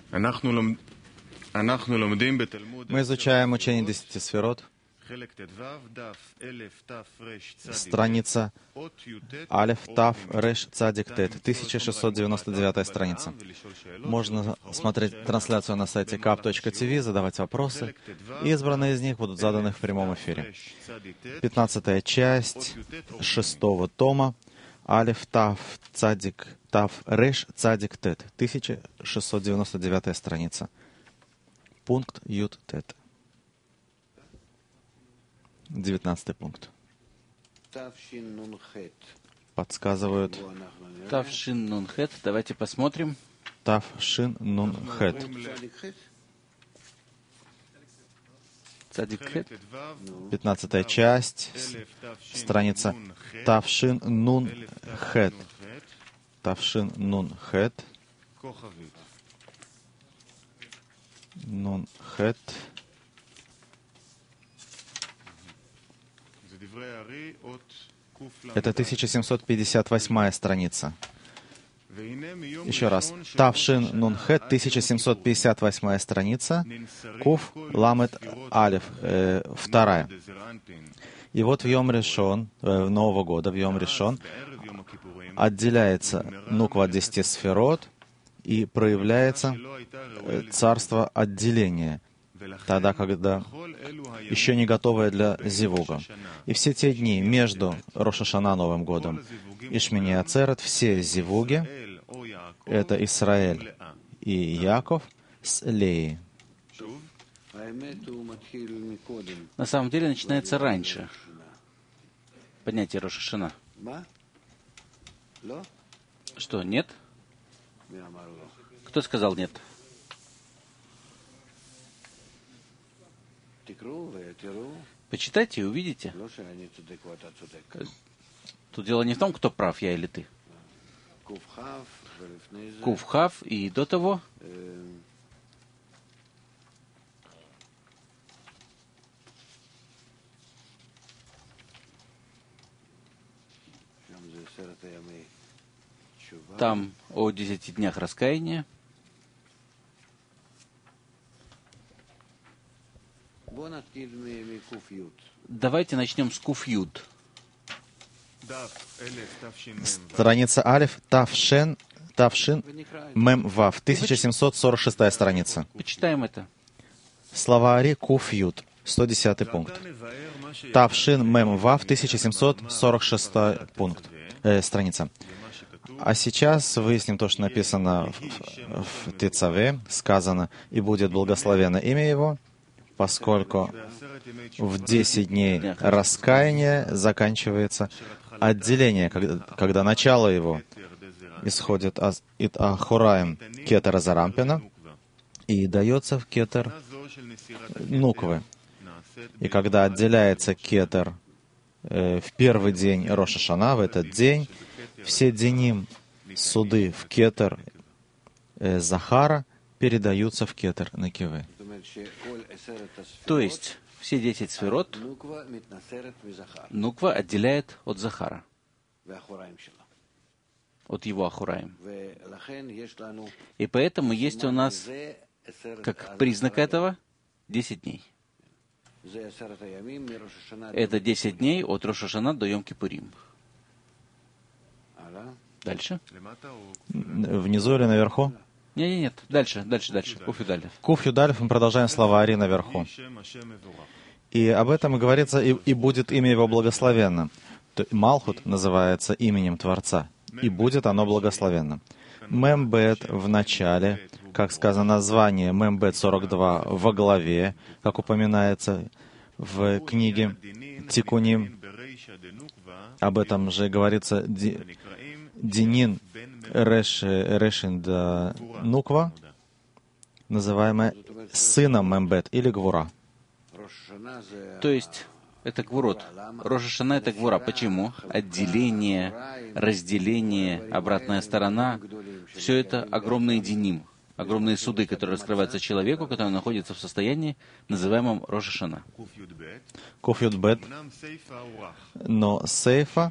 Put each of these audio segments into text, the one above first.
Мы изучаем учение 10 сферот, страница Алеф, Тав, Реш, Цадик, Тет, 1699 страница. Можно смотреть трансляцию на сайте kap.tv, задавать вопросы, и избранные из них будут заданы в прямом эфире. 15-я часть 6-го тома, Алеф, Тав, Цадик, Тав, Реш, Цадик, Тет, 1699 страница. Пункт Ют, Тет. 19 пункт. Подсказывают. Тав Шин Нун Хет. Давайте посмотрим. Тав Шин Нун Хет. Цадик Хет. 15-я часть, страница Тав Шин Нун Хет. Тав Шин Нун Хет. Нун Хет. Это 1758 страница. Еще раз. Тавшин Нунхет, 1758 страница. Куф Ламет Алеф, вторая. И вот в Йом Ришон, Нового года, в Йом Ришон, отделяется нуква от 10 сферот и проявляется царство отделения, тогда, когда еще не готовое для зивуга. И все те дни между Рош ха-Шана, Новым годом, и Шмини Ацерет, все зивуги, это Исраэль и Яков с Леей. На самом деле начинается раньше поднятие Рош ха-Шана. Что, нет? Кто сказал нет? Почитайте и увидите. Тут дело не в том, кто прав, я или ты. Кувхав и до того. Там о 10 днях раскаяния. Давайте начнем с Куф-Юд. Страница Алеф, Тавшин, Мем Вав, 1746 страница. Почитаем это. Словари Куф-Юд, 110 пункт. Тавшин Мем Вав, 1746 пункт, страница. А сейчас выясним то, что написано в Тецаве, сказано, «И будет благословено имя его», поскольку в 10 дней раскаяния заканчивается отделение, когда начало его исходит от Ахураим кетера Зарампина и дается в кетер Нуквы. И когда отделяется кетер в первый день Рош ха-Шана, в этот день, все деним суды в кетер Захара передаются в кетер Некивы. То есть все 10 сферот Нуква отделяет от Захара, от его Ахураим. И поэтому есть у нас, как признак этого, 10 дней. Это 10 дней от Рош ха-Шана до Йом-Кипурим. Дальше. Внизу или наверху? Нет. Дальше. Куф Юдалев. Куф Юдалев, мы продолжаем словари наверху. И об этом и говорится, и будет имя его благословенно. Малхут называется именем Творца, и будет оно благословенно. Мембет в начале, как сказано название, Мембет 42 во главе, как упоминается в книге Тикуним. Об этом же говорится Динин Решин да Нуква, называемая сыном Мембет или Гвура. То есть это Гвурот. Рош ха-Шана — это Гвура. Почему? Отделение, разделение, обратная сторона — все это огромные диним, огромные суды, которые раскрываются человеку, который находится в состоянии, называемом Рош ха-Шана. Куф Юд Бет. Но сейфа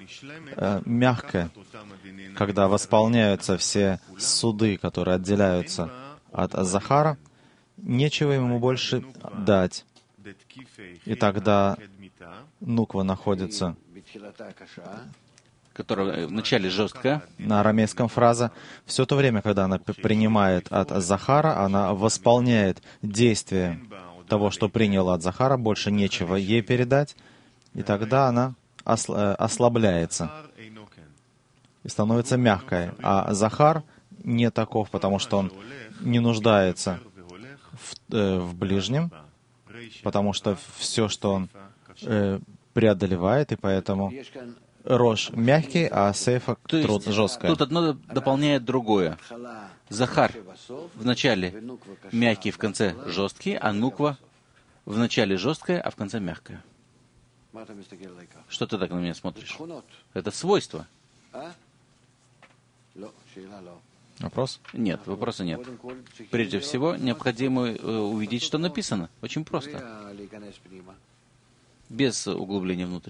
мягкая, когда восполняются все суды, которые отделяются от Захара, нечего ему больше дать. И тогда нуква находится, которая вначале жесткая. На арамейском фраза. Все то время, когда она принимает от Захара, она восполняет действие того, что приняла от Захара, больше нечего ей передать, и тогда она ослабляется и становится мягкой. А Захар не таков, потому что он не нуждается в ближнем, потому что все, что он преодолевает, и поэтому Рош мягкий, а Сейфа жесткая. Тут одно дополняет другое. Захар в начале мягкий, в конце жесткий, а нуква в начале жесткая, а в конце мягкая. Что ты так на меня смотришь? Это свойство. Вопрос? Нет, вопроса нет. Прежде всего, необходимо увидеть, что написано. Очень просто. Без углубления внутрь.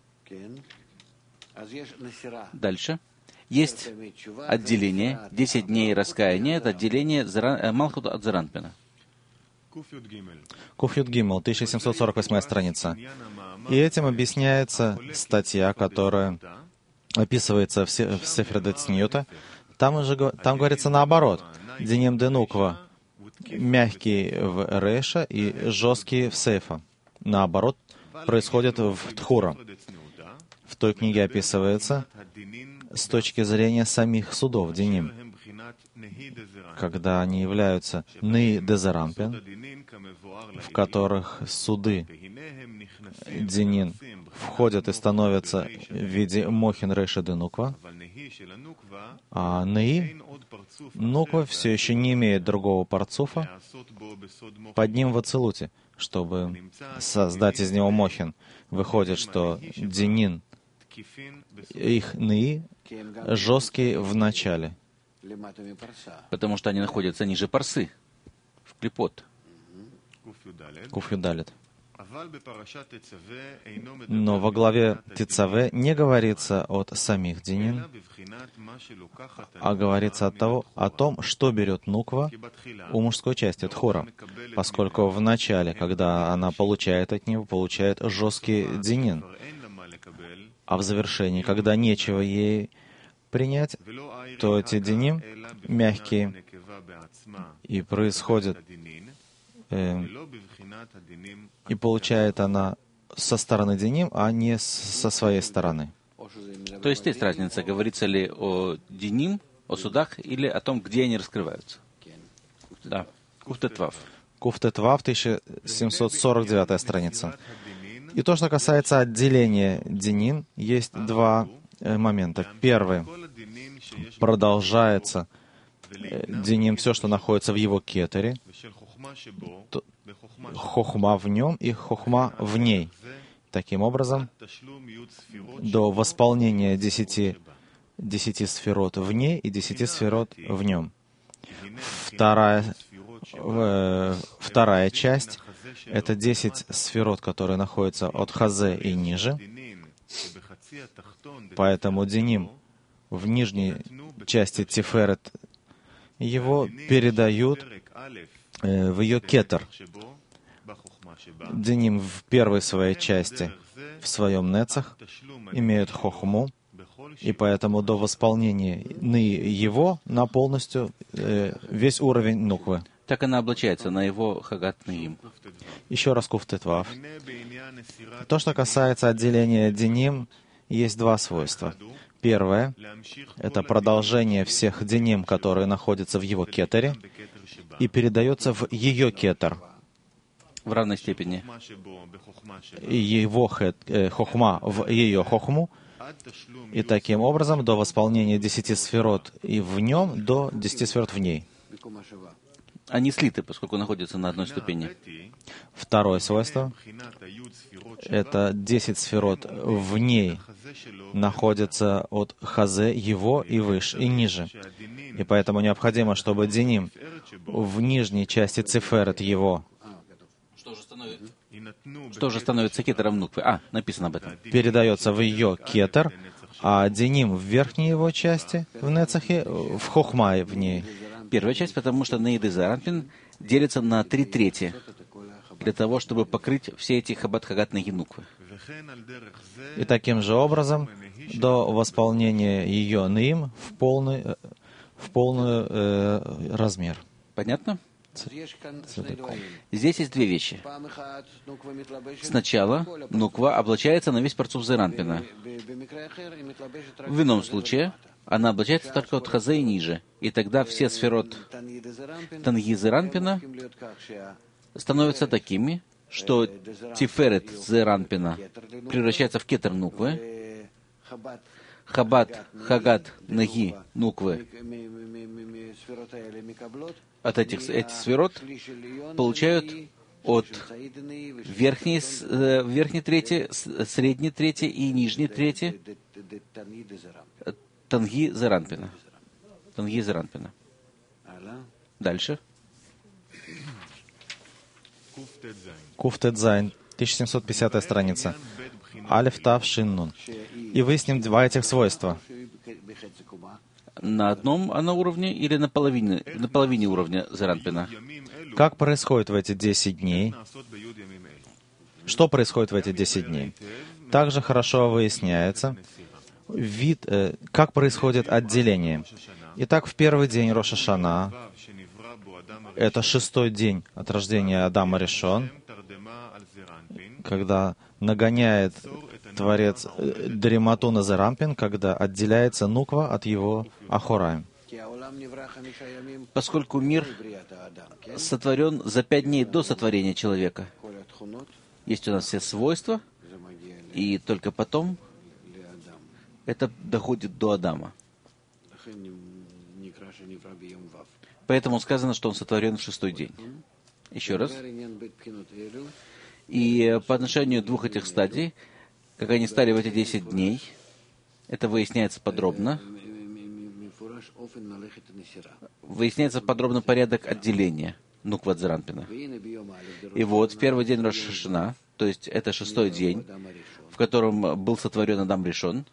Дальше. Есть отделение, 10 дней раскаяния, это отделение Малхут от Заранпина. Куф Юд Гимел, 1748 страница. И этим объясняется статья, которая описывается в Сефер Децниюта. Там говорится наоборот. Диним де Нуква, мягкий в Рейша и жесткий в Сейфа. Наоборот, происходит в Тхура. В той книге описывается с точки зрения самих судов Диним, когда они являются Ны Дезарампин, в которых суды Динин входят и становятся в виде Мохин Рейша де Нуква, а Ны Нуква все еще не имеет другого парцуфа под ним в Ацилуте, чтобы создать из него Мохин. Выходит, что Динин, их Ны жесткие в начале, потому что они находятся ниже парсы, в клипот. Куф Юдалит. Но во главе Тицаве не говорится от самих Динин, а говорится о том, что берет нуква у мужской части Тхура, поскольку в начале, когда она получает от него, получает жесткий Динин, а в завершении, когда нечего ей принять, то эти Диним мягкие, и происходит и получает она со стороны Диним, а не со своей стороны. То есть есть разница, говорится ли о Диним, о судах, или о том, где они раскрываются. Да. Куфтетвав. Куфтетвав, 1749 страница. И то, что касается отделения Динин, есть два момента. Первый. Продолжается Диним, все, что находится в его кетере, хохма в нем и хохма в ней. Таким образом, до восполнения 10 сферот в ней и 10 сферот в нем. Вторая часть — это 10 сферот, которые находятся от хазе и ниже. Поэтому Диним в нижней части Тиферет его передают в ее кетер. Диним в первой своей части, в своем нецах, имеют хохму, и поэтому до восполнения ны его на полностью весь уровень нуквы. Так она облачается на его хагат наим. Еще раз куфтетвав. То, что касается отделения Диним, есть два свойства. Первое — это продолжение всех Диним, которые находятся в его кетере, и передается в ее кетер. В равной степени. И его хохма в ее хохму, и таким образом до восполнения 10 сферот и в нем, до 10 сферот в ней. Они слиты, поскольку находятся на одной ступени. Второе свойство — это 10 сферот в ней находятся от хазе его и выше, и ниже. И поэтому необходимо, чтобы Диним в нижней части циферет его, что же становится кетером нуквы? Написано об этом. Передается в ее кетер, а Диним в верхней его части, в нецахе, в хохма в ней, первая часть, потому что Наиды Заранпин делится на 3/3 для того, чтобы покрыть все эти Хаббат Хагат Наги Нуквы. И таким же образом, до восполнения ее Наим в полный размер. Понятно? Здесь есть две вещи. Сначала Нуква облачается на весь парцуф Заранпина. В ином случае она облачается только от Хазе и ниже. И тогда все сферот Танги Заранпина становятся такими, что Тиферет Заранпина превращается в кетер Нуквы, Хаббат Хагат Наги Нуквы от этих сферот получают от верхней трети, средней трети и нижней трети Танги Заранпина. Танги Заранпина. Дальше. Куф Тет Зайн, 1750 страница. Алеф Тав Шин Нун. И выясним два этих свойства. На одном уровне или на половине уровня Заранпина? Как происходит в эти 10 дней? Что происходит в эти 10 дней? Также хорошо выясняется, как происходит отделение. Итак, в первый день Рош ха-Шана, это 6-й день от рождения Адама Ришон, когда нагоняет Творец дремоту на Заранпин, когда отделяется Нуква от его Ахораим. Поскольку мир сотворен за 5 дней до сотворения человека, есть у нас все свойства, и только потом это доходит до Адама. Поэтому сказано, что он сотворен в 6-й день. Еще раз. И по отношению двух этих стадий, как они стали в эти 10 дней, это выясняется подробно. Выясняется подробно порядок отделения Нуква от Заранпина. И вот в первый день Рош ха-Шана, то есть это 6-й день, в котором был сотворен Адам Ришон,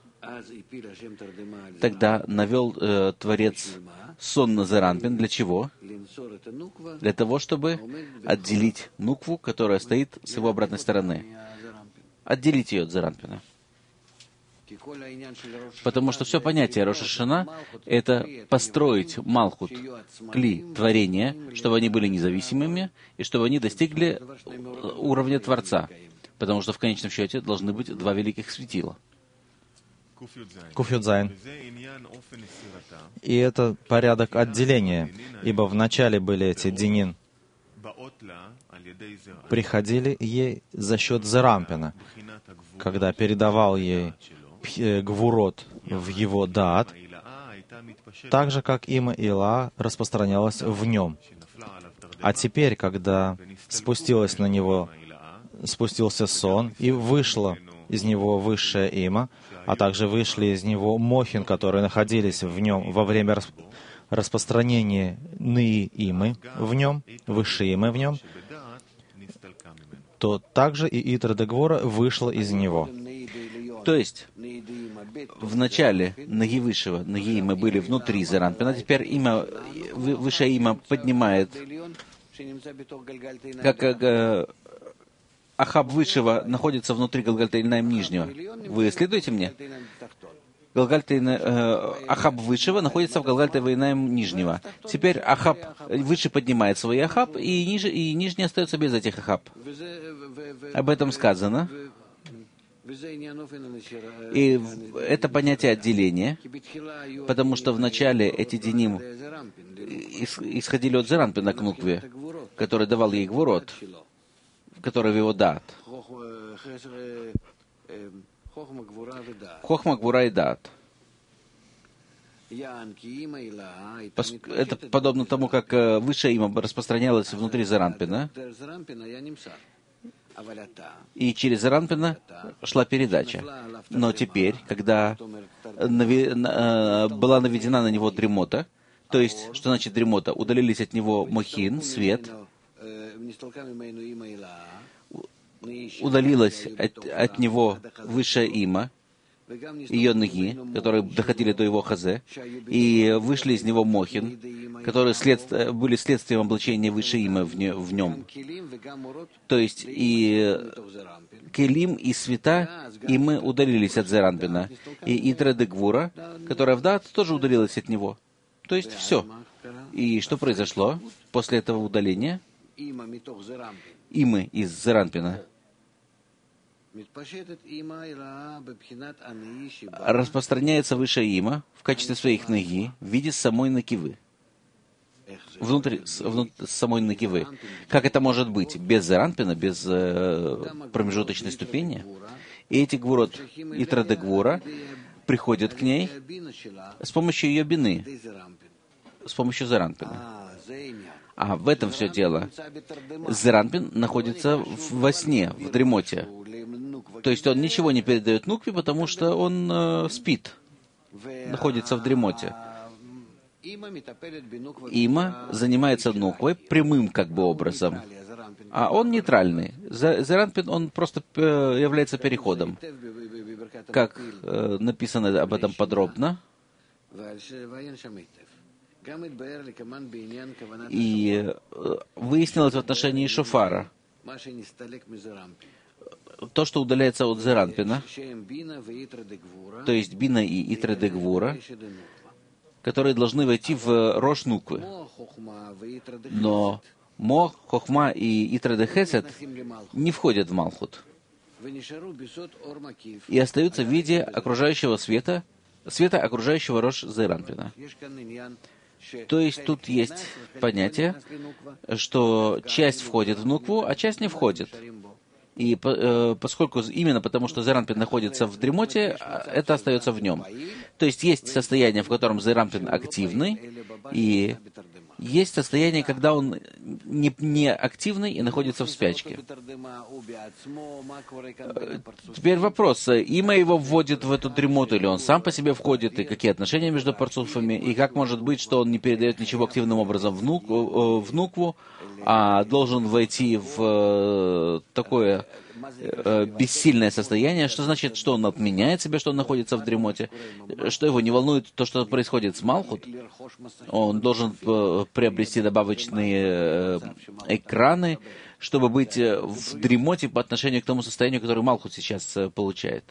тогда навел Творец сон на Заранпин. Для чего? Для того, чтобы отделить Нукву, которая стоит с его обратной стороны. Отделить ее от Заранпина. Потому что все понятие Рош ха-Шана — это построить Малхут, Кли, творения, чтобы они были независимыми, и чтобы они достигли уровня Творца. Потому что в конечном счете должны быть два великих светила. Куф Юд Зайн. И это порядок отделения, ибо вначале были эти Динин, приходили ей за счет Заранпина, когда передавал ей Гвурот в его Даат, так же, как Има Ила распространялась в нем. А теперь, когда спустился сон, и вышло из него высшее Има, а также вышли из него мохин, которые находились в нем во время распространения Ны Имы в нем, высшей Имы в нем, то также и Итра де Гвора вышла из него. То есть, в начале Наги Высшего, Наги Имы были внутри Заранпина, теперь Высшая Има поднимает, как Ахаб Высшего находится внутри Галгальта-Ильнаим Нижнего. Вы следуете мне? Ахаб Высшего находится в Галгальта-Ильнаим Нижнего. Теперь Ахаб Высший поднимает свой Ахаб, и Нижний остается без этих Ахаб. Об этом сказано. И это понятие отделения, потому что вначале эти Диним исходили от Заранпина к Нукве, который давал ей Гвурот, который в его Даат. Хохма, Гвура и Даат. Это подобно тому, как высшая Има распространялась внутри Заранпина, и через Заранпина шла передача. Но теперь, когда была наведена на него дремота, то есть, что значит дремота? Удалились от него мохин, свет, удалилась от него высшая Има, ее ноги, которые доходили до его хазе, и вышли из него мохин, которые были следствием облачения выше има в нем. То есть и келим, и света, и мы удалились от Зеранпина. И Итра де Гвура, которая в Даат, тоже удалилась от него. То есть все. И что произошло после этого удаления? Имы из Зеранпина распространяется выше има в качестве своих ноги в виде самой накивы. Внутри самой накивы. Как это может быть? Без Зеранпина, без промежуточной ступени? И эти гвурот, Итра де Гвура, приходят к ней с помощью ее бины, с помощью Зеранпина. А в этом все дело. Зеранпин находится во сне, в дремоте. То есть он ничего не передает Нукве, потому что он спит, находится в дремоте. Има занимается Нуквой прямым как бы образом, а он нейтральный. Зеранпин, он просто является переходом. Как написано об этом подробно. И выяснилось в отношении шофара. То, что удаляется от Зеранпина, то есть Бина и Итра де Гвура, которые должны войти в Рош Нуквы. Но Мо, Хохма и Итра де Хесед не входят в Малхут. И остаются в виде окружающего света окружающего Рош Зеранпина. То есть тут есть понятие, что часть входит в Нукву, а часть не входит. И поскольку именно потому, что Зеранпин находится в дремоте, это остается в нем. То есть есть состояние, в котором Зеранпин активный, и есть состояние, когда он не активный и находится в спячке. Теперь вопрос. Има его вводит в эту дремоту, или он сам по себе входит, и какие отношения между парцуфами, и как может быть, что он не передает ничего активным образом в Нукву, а должен войти в такое бессильное состояние. Что значит, что он отменяет себя, что он находится в дремоте, что его не волнует то, что происходит с Малхут. Он должен приобрести добавочные экраны, чтобы быть в дремоте по отношению к тому состоянию, которое Малхут сейчас получает.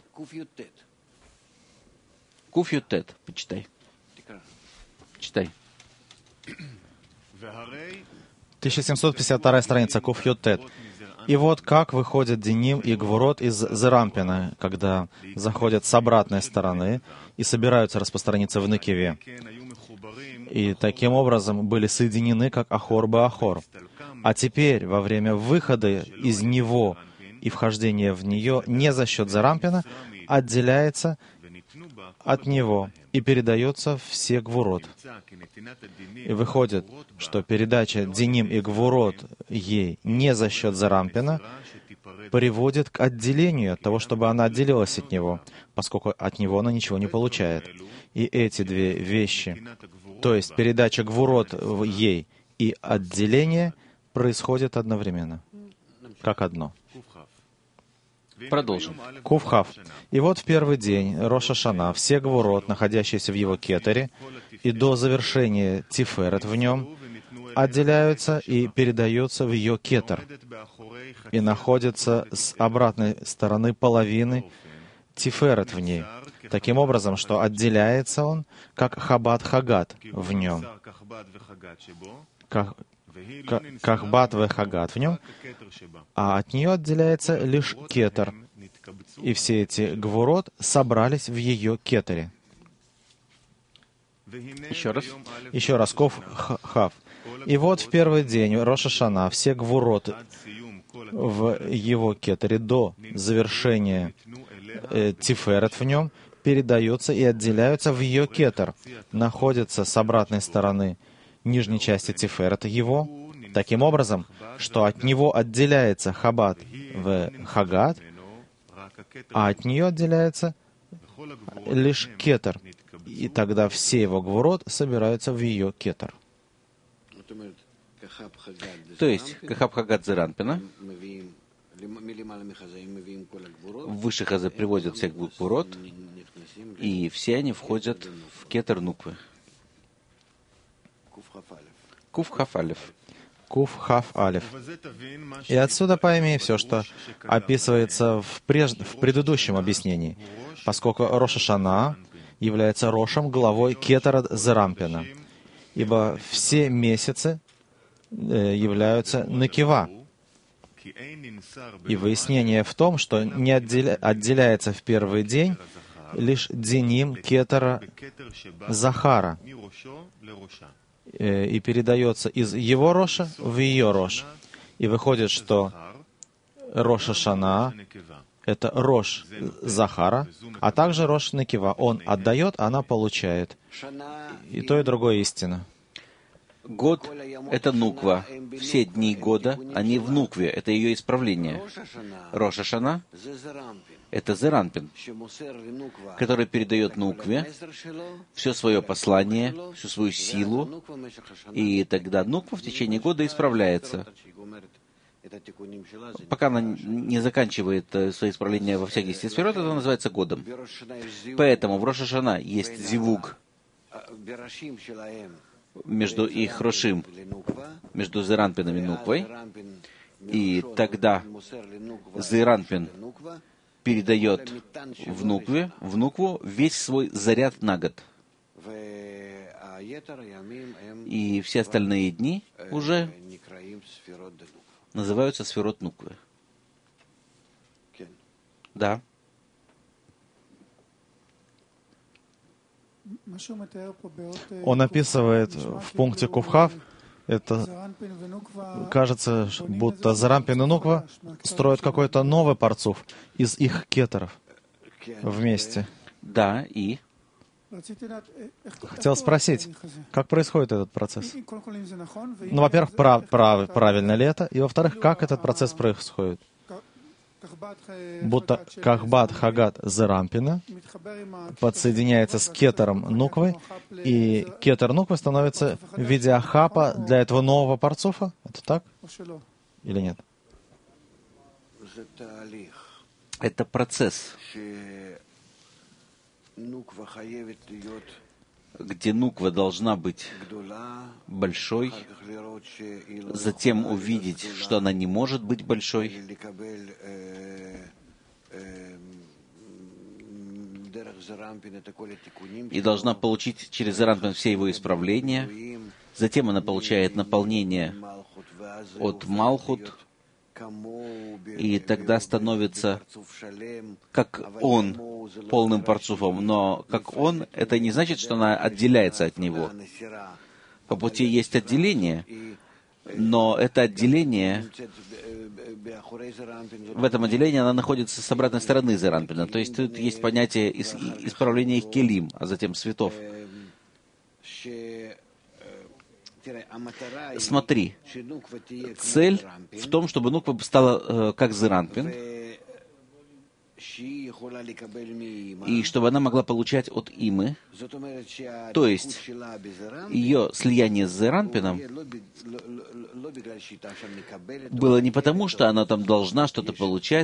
Куф-ют-тет, почитай. Читай. 1752 страница, Куф-ют-тет. И вот как выходят Деним и Гвурот из Зеранпина, когда заходят с обратной стороны и собираются распространиться в Некеве. И таким образом были соединены, как Ахор бы Ахор. А теперь, во время выхода из него и вхождения в нее, не за счет Зеранпина, отделяется от него и передается все Гвурот. И выходит, что передача Деним и Гвурот ей не за счет Зеранпина приводит к отделению от того, чтобы она отделилась от него, поскольку от него она ничего не получает. И эти две вещи, то есть передача Гвурот ей и отделение, происходят одновременно, как одно. Продолжим. Кувхав. И вот в первый день Рош ха-Шана все Гвурот, находящиеся в его кетере, и до завершения Тиферет в нем, отделяются и передаются в ее кетер, и находятся с обратной стороны половины Тиферет в ней, таким образом, что отделяется он, как Хабад-Хагат в нем, как Бат-Хагат в нем, а от нее отделяется лишь кетер. И все эти Гвурот собрались в ее кетере. Еще раз. Ков-Хав. И вот в первый день Рош ха-Шана все Гвурот в его кетере до завершения Тиферет в нем передаются и отделяются в ее кетер, находятся с обратной стороны нижней части Тиферета его, таким образом, что от него отделяется Хабад в Хагат, а от нее отделяется лишь кетер, и тогда все его Гвурот собираются в ее кетер. То есть, Кахаб-Хагат Зеранпина Выше Хазе приводят всех гвурот, и все они входят в кетер нуквы. Куф Хав Алеф. Куф Хав Алеф. И отсюда пойми все, что описывается в предыдущем объяснении, поскольку Рош ха-Шана является Рошем, главой кетера Зерампина, ибо все месяцы являются Некива. И выяснение в том, что не отделяется в первый день лишь деним кетера Захара и передается из его Роша в ее Рош. И выходит, что Рош ха-Шана — это Рош Захара, а также Рош Некива. Он отдает, она получает. И то, и другое истина. Год — это нуква. Все дни года, они в нукве. Это ее исправление. Рош ха-Шана — это Зеранпин, который передает нукве все свое послание, всю свою силу, и тогда нуква в течение года исправляется. Пока она не заканчивает свои исправления во всех 10 сферот, это называется годом. Поэтому в Рош ха-Шана есть зивуг между их Рошим, между Зеранпином и Нуквой, и тогда Зеранпин передает в Нукву весь свой заряд на год. И все остальные дни уже называются сферот Нуквы. Да. Он описывает в пункте Кувхав, это кажется, будто Зерампин и Нуква строят какой-то новый парцуф из их кетеров вместе. Да, и? Хотел спросить, как происходит этот процесс? Ну, во-первых, правильно ли это? И, во-вторых, как этот процесс происходит? Будто Кахбат Хагат Зерампина подсоединяется с кетером Нуквы, и кетер Нуквы становится в виде ахапа для этого нового парцуфа? Это так? Или нет? Это процесс, где нуква должна быть большой, затем увидеть, что она не может быть большой, и должна получить через Зеранпин все его исправления. Затем она получает наполнение от Малхут, и тогда становится как он, полным парцуфом. Но как он, это не значит, что она отделяется от него. По пути есть отделение, но это отделение, в этом отделении она находится с обратной стороны Зеранпина. То есть тут есть понятие исправления их келим, а затем светов. Смотри, цель в том, чтобы нуква стала как Зеранпин, и чтобы она могла получать от Имы. То есть ее слияние с Зеранпином было не потому, что она там должна что-то получать,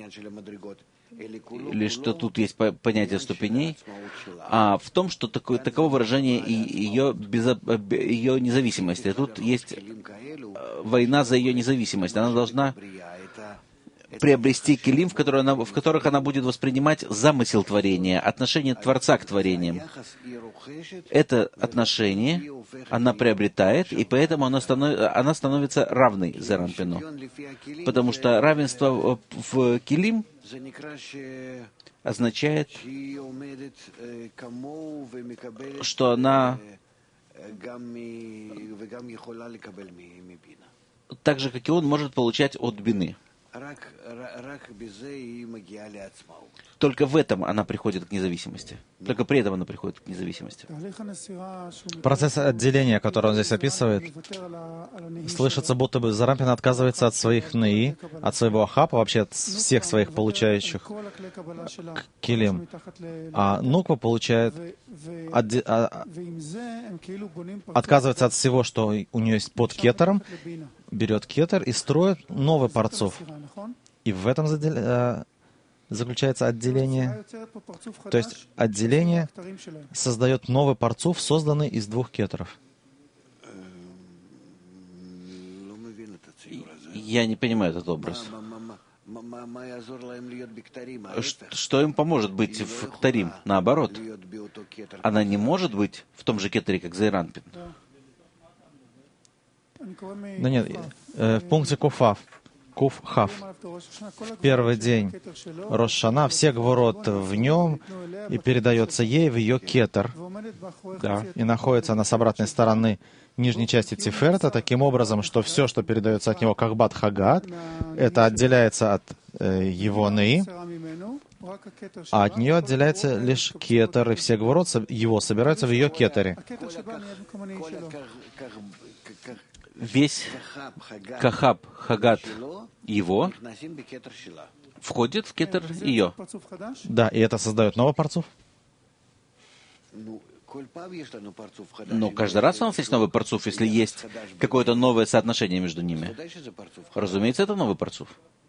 или что тут есть понятие ступеней, а в том, что таково выражение ее независимости. Тут есть война за ее независимость. Она должна приобрести келим, в которых она будет воспринимать замысел творения, отношение Творца к творениям. Это отношение она приобретает, и поэтому она становится равной Зеранпину. Потому что равенство в келим означает, что она так же, как и он, может получать от бины. Только в этом она приходит к независимости. Только при этом она приходит к независимости. Процесс отделения, который он здесь описывает, слышится, будто бы Зеранпин отказывается от своих неи, от своего ахапа, вообще от всех своих получающих келим. А нуква получает, отказывается от всего, что у нее есть под кетером, берет кетер и строит новый парцуф. И в этом заключается отделение. То есть отделение создает новый парцуф, созданный из двух кетеров. Я не понимаю этот образ. Что им поможет быть в Ктарим? Наоборот. Она не может быть в том же кетере, как Зейранпин. Да нет, в пункте Куфав. Куф-Хав. В первый день Рош Шана, все гворот в нем, и передается ей в ее кетер. Да, и находится она с обратной стороны нижней части Тиферета, таким образом, что все, что передается от него как Бат-Хагат, это отделяется от его Неи, а от нее отделяется лишь кетер, и все гворот его собираются в ее кетере. Весь Кахаб, Хагат его входит в кетер ее. Да, и это создает новый парцуф. Но каждый раз у нас есть новый парцуф, если есть какое-то новое соотношение между ними. Разумеется, это новый парцуф.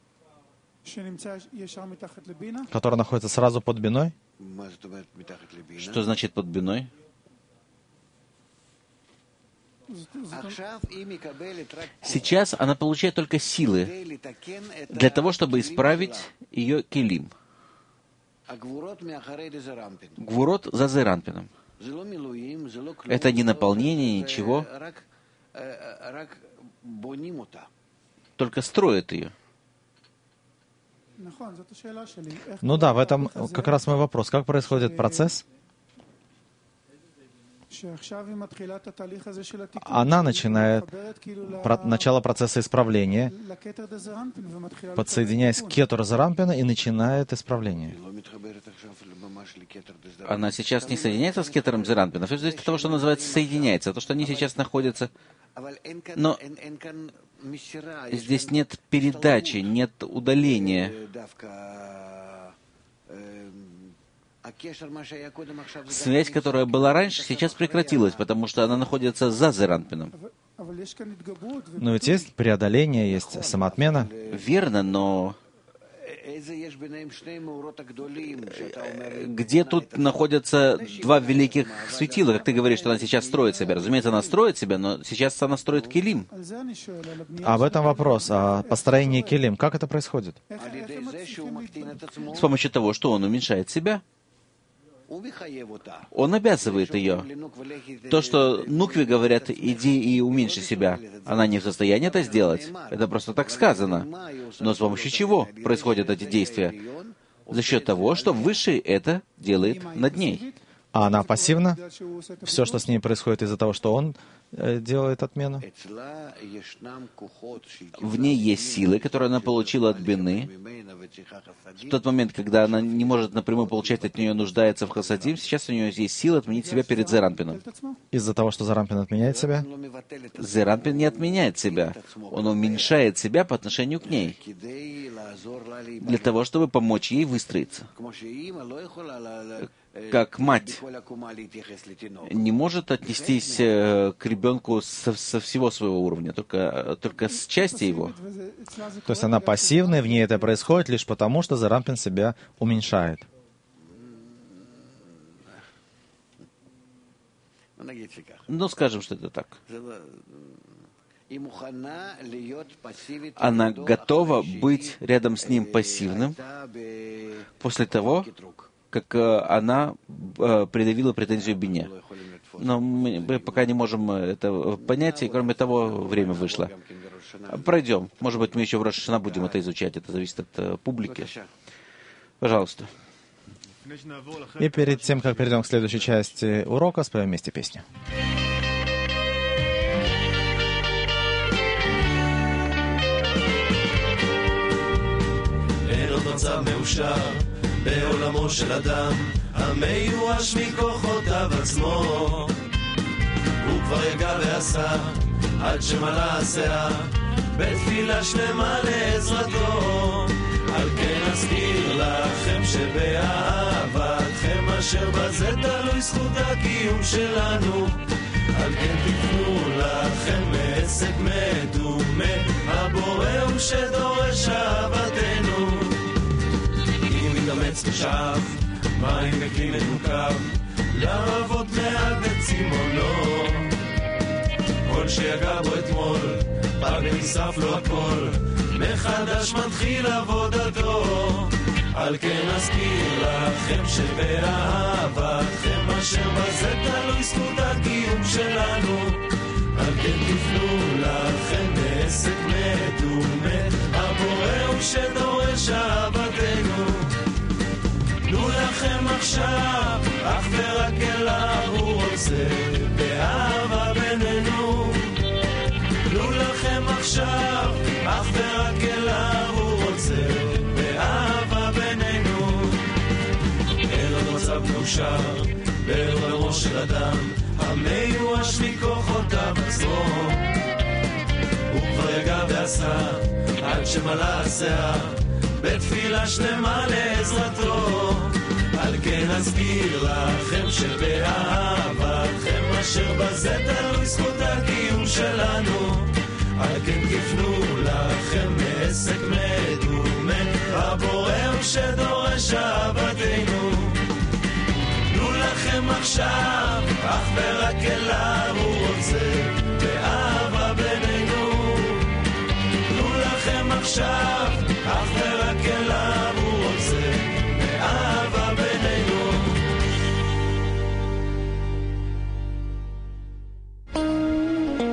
Который находится сразу под биной. Что значит под биной? Сейчас она получает только силы для того, чтобы исправить ее келим. Гвурот за Зейранпином. Это не наполнение, ничего. Только строит ее. Ну да, в этом как раз мой вопрос. Как происходит процесс? Она начинает начало процесса исправления, подсоединяясь к кетеру Зейранпина, и начинает исправление. Она сейчас не соединяется с кетером Зейранпина. Все зависит от того, что называется соединяется. То, что они сейчас находятся. Но здесь нет передачи, нет удаления. Связь, которая была раньше, сейчас прекратилась, потому что она находится за Зейранпином. Но ведь есть преодоление, есть самоотмена. Верно, но где тут находятся два великих светила? Как ты говоришь, что она сейчас строит себя. Разумеется, она строит себя, но сейчас она строит келим. Об этом вопрос, о построении келим. Как это происходит? С помощью того, что он уменьшает себя. Он обязывает ее. То, что нукве говорят, иди и уменьши себя, она не в состоянии это сделать. Это просто так сказано. Но с помощью чего происходят эти действия? За счет того, что Высший это делает над ней. А она пассивна? Все, что с ней происходит из-за того, что он делает отмену? В ней есть силы, которые она получила от Бины. В тот момент, когда она не может напрямую получать от нее, нуждается в хасадим, сейчас у нее есть сила отменить себя перед Зейранпином. Из-за того, что Зейранпин отменяет себя? Зейранпин не отменяет себя. Он уменьшает себя по отношению к ней. Для того, чтобы помочь ей выстроиться. Как мать не может отнестись к ребенку со всего своего уровня, только с части его. То есть она пассивная, в ней это происходит лишь потому, что Зейранпин себя уменьшает. Ну, скажем, что это так. Она готова быть рядом с ним пассивным после того, как она предъявила претензию Бине. Но мы пока не можем это понять, и кроме того, время вышло. Пройдем. Может быть, мы еще в Рош ха-Шана будем это изучать. Это зависит от публики. Пожалуйста. И перед тем, как перейдем к следующей части урока, споем вместе песню. בעולמו של אדם המיואש מכוחותיו עצמו הוא כבר יגע ועשה עד שמלא הסאה בתפילה שלמה לעזרתו על כן אזכיר לכם שבאהבתכם אשר בזה תלוי זכות הקיום שלנו על כן תפנו לכם מעסק מדומה הבורא הוא שדורש אהבתנו חמץ ושאף, מים וכלי מנוקב, לרבות מעט בצימונו. כל שיגע בו אתמול, פג ונשרף לו הכל, מחדש מתחיל עבודתו. על כן אזכיר לכם שבאהבתכם אשר בזה תלוי זכות הקיום שלנו. על כן תפנו לכם בעסק מדומה, הבורא הוא שדורש אהבתנו. תנו לכם עכשיו, אך ורק אליו הוא רוצה, באהבה בינינו. תנו לכם עכשיו, אך ורק אליו הוא רוצה, באהבה בינינו. אין עוד מצב מאושר בעולמו של אדם המיואש מכוחותיו עצמו. הוא כבר יגע ועשה עד שמלא הסאה בתפילה שלמה לעזרתו. על כן אזכיר לכם שבאהבתכם אשר בזה תלוי זכות הקיום שלנו. על כן תפנו לכם מעסק מדומה, הבורא הוא שדורש אהבתנו. תנו לכם עכשיו, אך ורק אליו